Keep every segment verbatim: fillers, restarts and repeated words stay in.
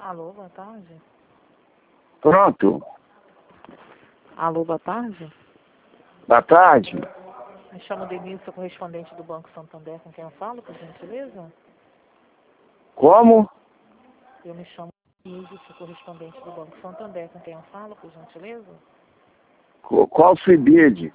Alô, boa tarde. Pronto. Alô, boa tarde. Boa tarde. Me chamo Denise, sou correspondente do Banco Santander, com quem eu falo, por gentileza? Como? Eu me chamo Denise, sou correspondente do Banco Santander, com quem eu falo, por gentileza? Qu- Qual Cibide?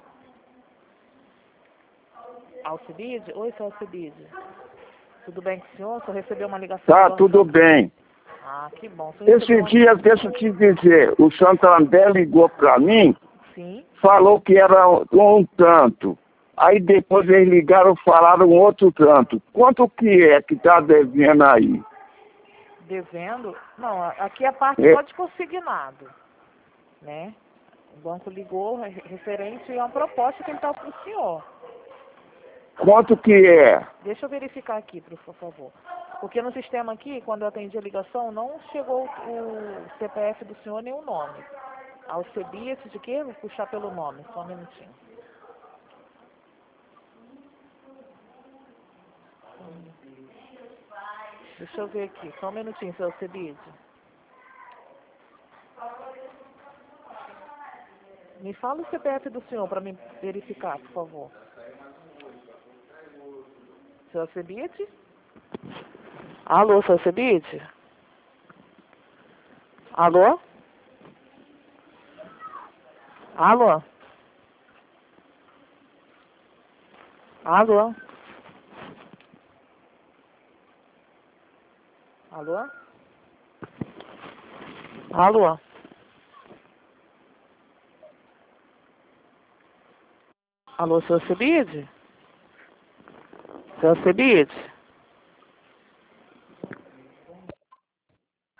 Alcibide? Oi, seu Alcibide. Tudo bem com o senhor? O senhor recebeu uma ligação Tá, do Banco tudo Santander? bem. Ah, que bom. O senhor recebeu Esse uma... dia, deixa eu te dizer, o Santander ligou para mim, Sim. falou que era um, um tanto. Aí depois eles ligaram e falaram um outro tanto. Quanto que é que está devendo aí? Devendo? Não, a- aqui é a parte É. só de consignado, né? O banco ligou re- referente a uma proposta que ele está para o senhor. Quanto que é? Deixa eu verificar aqui, por favor. Porque no sistema aqui, quando eu atendi a ligação, não chegou o C P F do senhor nem o nome. Alcebiades de quê? Vou puxar pelo nome, só um minutinho. Deixa eu ver aqui, só um minutinho, seu Alcebiades. Me fala o C P F do senhor para me verificar, por favor. Seu Alcebiades? Alô, seu Alcebiades? Alô? Alô? Alô? Alô? Alô? Alô, seu Alcebiades? Seu Alcebiades?